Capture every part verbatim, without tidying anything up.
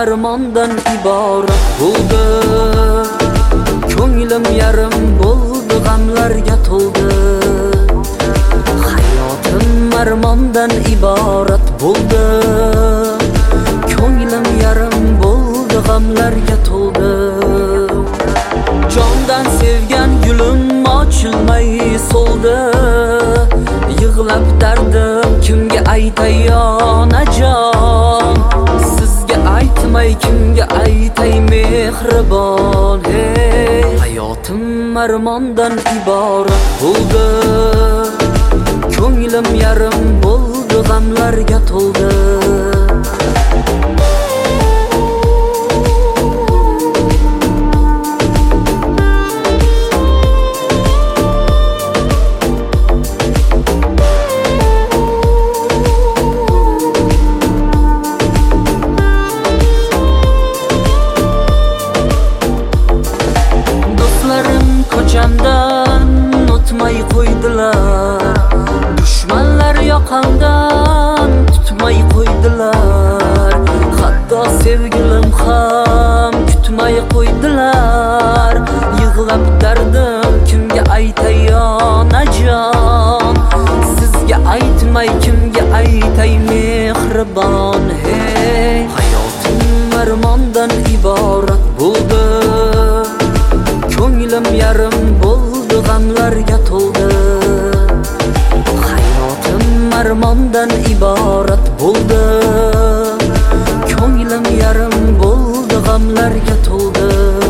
armondan iborat bo'ldi. Ko'nglim yarim bo'ldi, g'amlarga to'ldi. Hayotim armondan iborat bo'ldi. Ko'nglim yarim bo'ldi, g'amlarga to'ldi. Jondan sevgan gulim ochilmay so'ldi. Yig'lab dardim kimga aytay onajon? Sizga aytmay kimga aytay mehribon? Hey, hayotim armondan iborat bo'ldi. Ko'nglim yarim bo'ldi, g'amlarga to'ldi. Ko'chamdan o'tmay qo'ydilar, dushmanlar yoqamdan tutmay qo'ydilar. Hatto sevgilim ham kutmay qo'ydilar. Yig'lab dardim kimga aytay onajon? Sizga aytmay kimga aytay mehribon? Hey, hayotim armondan iborat bo'ldi. Ko'nglim yarim bo'ldi, g'amlarga to'ldi. Hayotim armondan iborat bo'ldi. Ko'nglim yarim bo'ldi, g'amlarga to'ldi.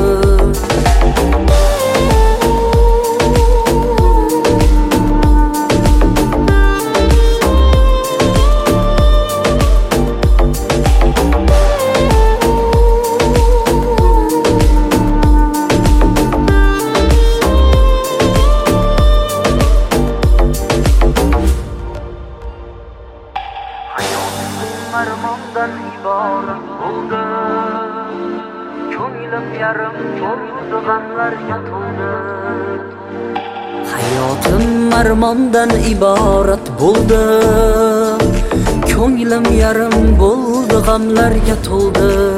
Armondan iborat bo'ldi. Ko'nglim yarim bo'ldi, g'amlarga to'ldi. Hayotim armondan iborat bo'ldi. Ko'nglim yarim bo'ldi, g'amlarga to'ldi.